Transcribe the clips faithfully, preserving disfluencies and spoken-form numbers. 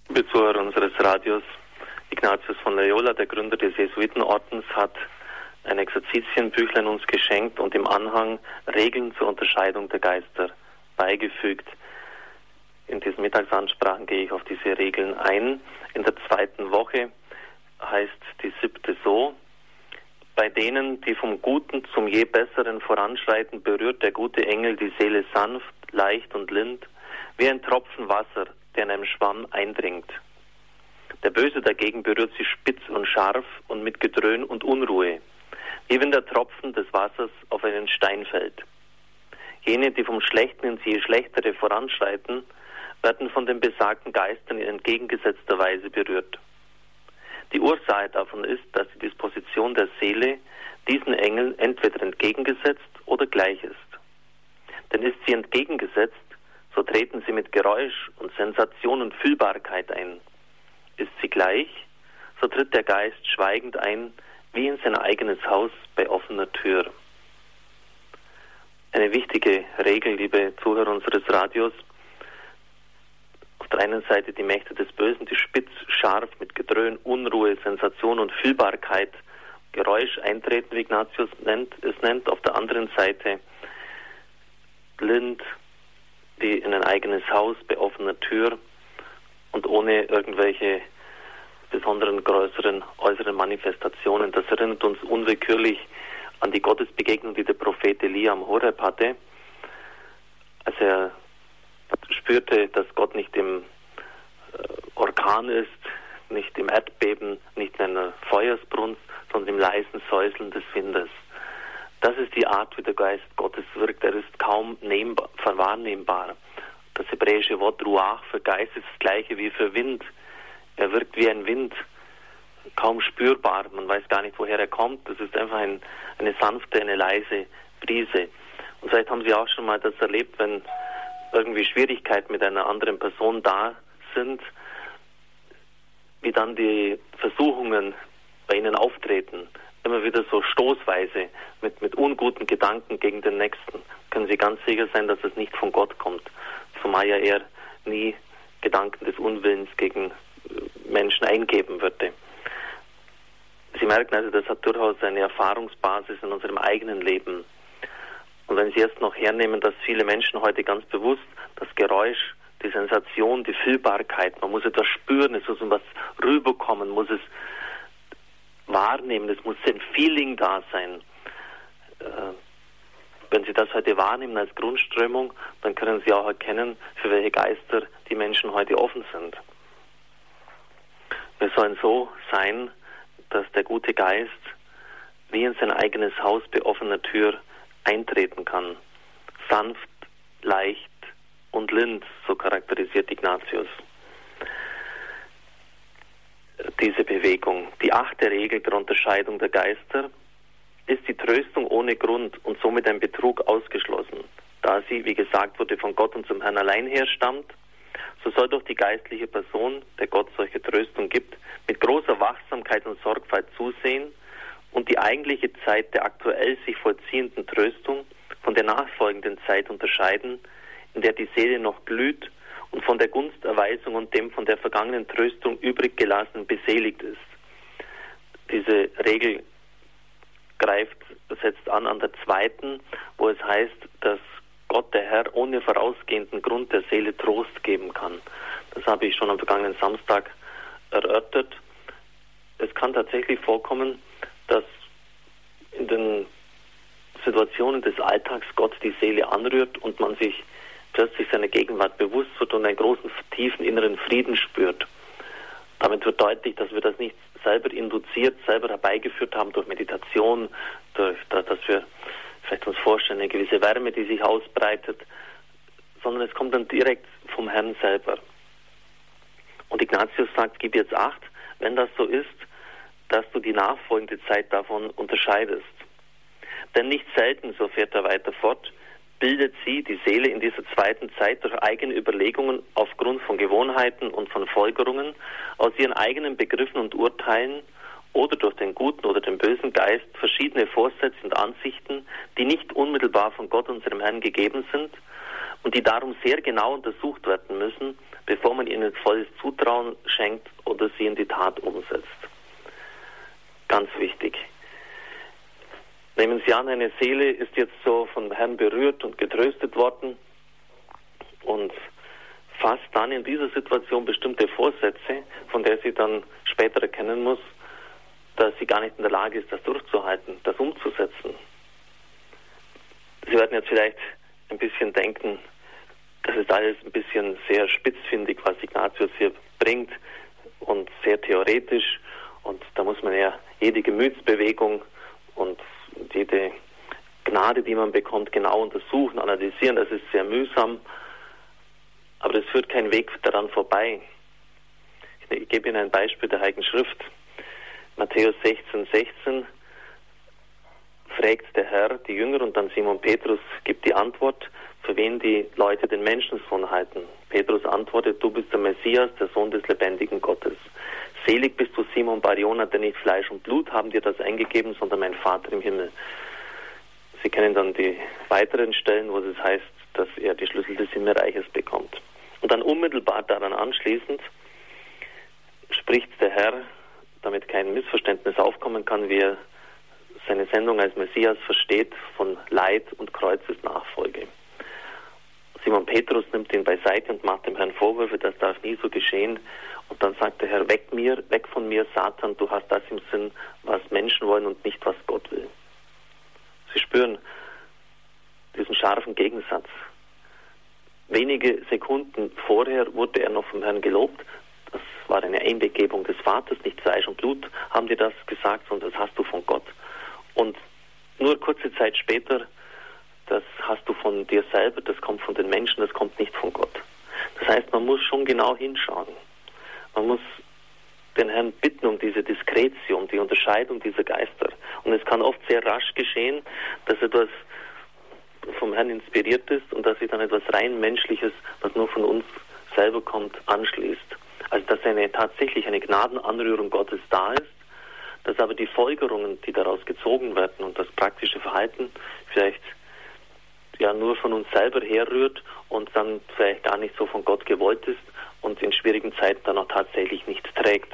Liebe Zuhörer unseres Radios, Ignatius von Loyola, der Gründer des Jesuitenordens, hat ein Exerzitienbüchlein uns geschenkt und im Anhang Regeln zur Unterscheidung der Geister beigefügt. In diesen Mittagsansprachen gehe ich auf diese Regeln ein. In der zweiten Woche heißt die siebte so: Bei denen, die vom Guten zum je Besseren voranschreiten, berührt der gute Engel die Seele sanft, leicht und lind, wie ein Tropfen Wasser, der in einem Schwamm eindringt. Der Böse dagegen berührt sie spitz und scharf und mit Gedröhn und Unruhe, wie wenn der Tropfen des Wassers auf einen Stein fällt. Jene, die vom Schlechten ins je Schlechtere voranschreiten, werden von den besagten Geistern in entgegengesetzter Weise berührt. Die Ursache davon ist, dass die Disposition der Seele diesen Engeln entweder entgegengesetzt oder gleich ist. Denn ist sie entgegengesetzt, so treten sie mit Geräusch und Sensation und Fühlbarkeit ein. Ist sie gleich, so tritt der Geist schweigend ein, wie in sein eigenes Haus bei offener Tür. Eine wichtige Regel, liebe Zuhörer unseres Radios: auf der einen Seite die Mächte des Bösen, die spitz, scharf, mit Gedröhn, Unruhe, Sensation und Fühlbarkeit, Geräusch eintreten, wie Ignatius nennt, es nennt. Auf der anderen Seite blind, wie in ein eigenes Haus bei offener Tür und ohne irgendwelche besonderen, größeren, äußeren Manifestationen. Das erinnert uns unwillkürlich an die Gottesbegegnung, die der Prophet Elia am Horeb hatte, als er spürte, dass Gott nicht im Orkan ist, nicht im Erdbeben, nicht in einer Feuersbrunst, sondern im leisen Säuseln des Windes. Das ist die Art, wie der Geist Gottes wirkt. Er ist kaum nehmbar, wahrnehmbar. Das hebräische Wort Ruach für Geist ist das gleiche wie für Wind. Er wirkt wie ein Wind, kaum spürbar. Man weiß gar nicht, woher er kommt. Das ist einfach ein, eine sanfte, eine leise Brise. Und vielleicht haben Sie auch schon mal das erlebt, wenn irgendwie Schwierigkeiten mit einer anderen Person da sind, wie dann die Versuchungen bei Ihnen auftreten. Immer wieder so stoßweise, mit, mit unguten Gedanken gegen den Nächsten. Können Sie ganz sicher sein, dass es nicht von Gott kommt. Zumal ja er nie Gedanken des Unwillens gegen Menschen eingeben würde. Sie merken also, das hat durchaus eine Erfahrungsbasis in unserem eigenen Leben. Und wenn Sie jetzt noch hernehmen, dass viele Menschen heute ganz bewusst das Geräusch, die Sensation, die Fühlbarkeit, man muss etwas spüren, es muss was rüberkommen, muss es wahrnehmen, es muss ein Feeling da sein. Äh, wenn Sie das heute wahrnehmen als Grundströmung, dann können Sie auch erkennen, für welche Geister die Menschen heute offen sind. Wir sollen so sein, dass der gute Geist wie in sein eigenes Haus bei offener Tür eintreten kann. Sanft, leicht und lind, so charakterisiert Ignatius diese Bewegung. Die achte Regel der Unterscheidung der Geister ist die Tröstung ohne Grund und somit ein Betrug ausgeschlossen. Da sie, wie gesagt wurde, von Gott und zum Herrn allein herstammt, so soll doch die geistliche Person, der Gott solche Tröstung gibt, mit großer Wachsamkeit und Sorgfalt zusehen und die eigentliche Zeit der aktuell sich vollziehenden Tröstung von der nachfolgenden Zeit unterscheiden, in der die Seele noch glüht und von der Gunsterweisung und dem von der vergangenen Tröstung übrig gelassenen beseligt ist. Diese Regel greift, setzt an an der zweiten, wo es heißt, dass Gott, der Herr, ohne vorausgehenden Grund der Seele Trost geben kann. Das habe ich schon am vergangenen Samstag erörtert. Es kann tatsächlich vorkommen, dass in den Situationen des Alltags Gott die Seele anrührt und man sich plötzlich seiner Gegenwart bewusst wird und einen großen, tiefen inneren Frieden spürt. Damit wird deutlich, dass wir das nicht selber induziert, selber herbeigeführt haben durch Meditation, durch das, dass wir vielleicht uns vorstellen, eine gewisse Wärme, die sich ausbreitet, sondern es kommt dann direkt vom Herrn selber. Und Ignatius sagt, gib jetzt Acht, wenn das so ist, dass du die nachfolgende Zeit davon unterscheidest. Denn nicht selten, so fährt er weiter fort, bildet sie, die Seele, in dieser zweiten Zeit durch eigene Überlegungen aufgrund von Gewohnheiten und von Folgerungen aus ihren eigenen Begriffen und Urteilen oder durch den guten oder den bösen Geist verschiedene Vorsätze und Ansichten, die nicht unmittelbar von Gott, unserem Herrn, gegeben sind und die darum sehr genau untersucht werden müssen, bevor man ihnen volles Zutrauen schenkt oder sie in die Tat umsetzt. Ganz wichtig. Nehmen Sie an, eine Seele ist jetzt so vom Herrn berührt und getröstet worden und fasst dann in dieser Situation bestimmte Vorsätze, von der sie dann später erkennen muss, dass sie gar nicht in der Lage ist, das durchzuhalten, das umzusetzen. Sie werden jetzt vielleicht ein bisschen denken, das ist alles ein bisschen sehr spitzfindig, was Ignatius hier bringt und sehr theoretisch, und da muss man ja jede Gemütsbewegung und jede Gnade, die man bekommt, genau untersuchen, analysieren. Das ist sehr mühsam, aber es führt kein Weg daran vorbei. Ich, ich gebe Ihnen ein Beispiel der Heiligen Schrift. Matthäus sechzehn, sechzehn fragt der Herr die Jünger, und dann Simon Petrus gibt die Antwort, für wen die Leute den Menschensohn halten. Petrus antwortet: Du bist der Messias, der Sohn des lebendigen Gottes. Selig bist du, Simon Bar-Jona, denn nicht Fleisch und Blut haben dir das eingegeben, sondern mein Vater im Himmel. Sie kennen dann die weiteren Stellen, wo es heißt, dass er die Schlüssel des Himmelreiches bekommt. Und dann unmittelbar daran anschließend spricht der Herr, damit kein Missverständnis aufkommen kann, wie er seine Sendung als Messias versteht, von Leid und Kreuzesnachfolge. Simon Petrus nimmt ihn beiseite und macht dem Herrn Vorwürfe, das darf nie so geschehen. Und dann sagt der Herr: Weg mir, weg von mir, Satan, du hast das im Sinn, was Menschen wollen und nicht, was Gott will. Sie spüren diesen scharfen Gegensatz. Wenige Sekunden vorher wurde er noch vom Herrn gelobt. Das war eine Einbegebung des Vaters, nicht Fleisch und Blut haben dir das gesagt, sondern das hast du von Gott. Und nur kurze Zeit später: Das hast du von dir selber, das kommt von den Menschen, das kommt nicht von Gott. Das heißt, man muss schon genau hinschauen. Man muss den Herrn bitten um diese Diskretion, um die Unterscheidung dieser Geister. Und es kann oft sehr rasch geschehen, dass etwas vom Herrn inspiriert ist und dass sich dann etwas rein Menschliches, was nur von uns selber kommt, anschließt. Also dass eine, tatsächlich eine Gnadenanrührung Gottes da ist, dass aber die Folgerungen, die daraus gezogen werden und das praktische Verhalten vielleicht ja nur von uns selber herrührt und dann vielleicht gar nicht so von Gott gewollt ist und in schwierigen Zeiten dann auch tatsächlich nichts trägt.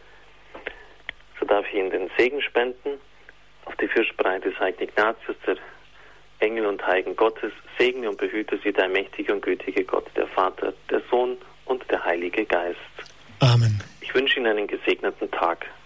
So darf ich Ihnen den Segen spenden auf die Fürsprache des Heiligen Ignatius, der Engel und Heiligen Gottes. Segne und behüte Sie der mächtige und gütige Gott, der Vater, der Sohn und der Heilige Geist. Amen. Ich wünsche Ihnen einen gesegneten Tag.